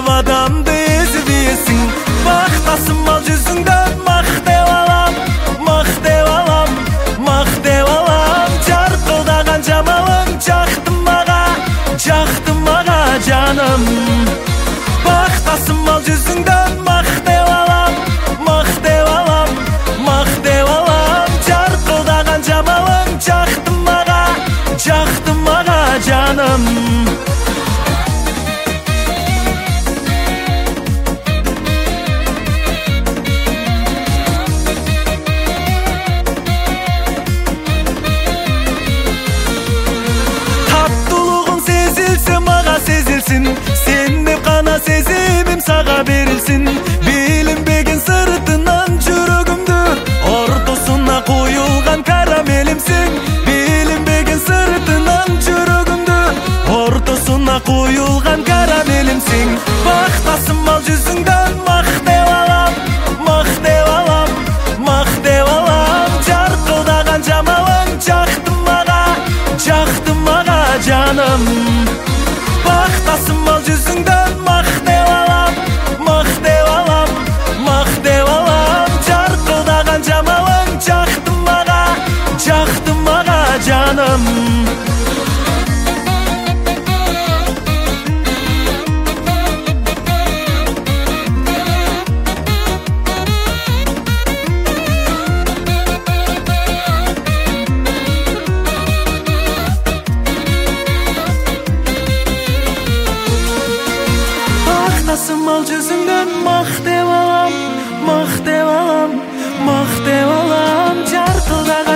адамды ezбейсің. Бақтасым ал жүзіңден мақтеп алам, мақтеп алам, мақтеп алам. Жарқылдаған жамалың жақты маға жаным. Бақтасым ал жүзіңден мақтеп алам, мақтеп алам, мақтеп алам. Жарқылдаған жамалың жақты маға жаным. Sen деп қана сезімім саға берілсін. Білінбеген сыртынан жүрегімді ортасына қойылған карамелімсің. Білінбеген сыртынан жүрегімді ортасына қойылған карамелімсің. Бақтасым ал жүзіңден мақтеп алам, мақтеп алам, мақтеп алам. Жарқылдаған жамалың жақты маға жаным. Бақтасым ал жүзіңден мақтеп алам, мақтеп алам, мақтеп алам. Жарқылдаған жамалың жақты маға жаным. Бақтасым ал жүзіңден мақтеп алам, мақтеп алам, мақтеп алам. Жарқылдаған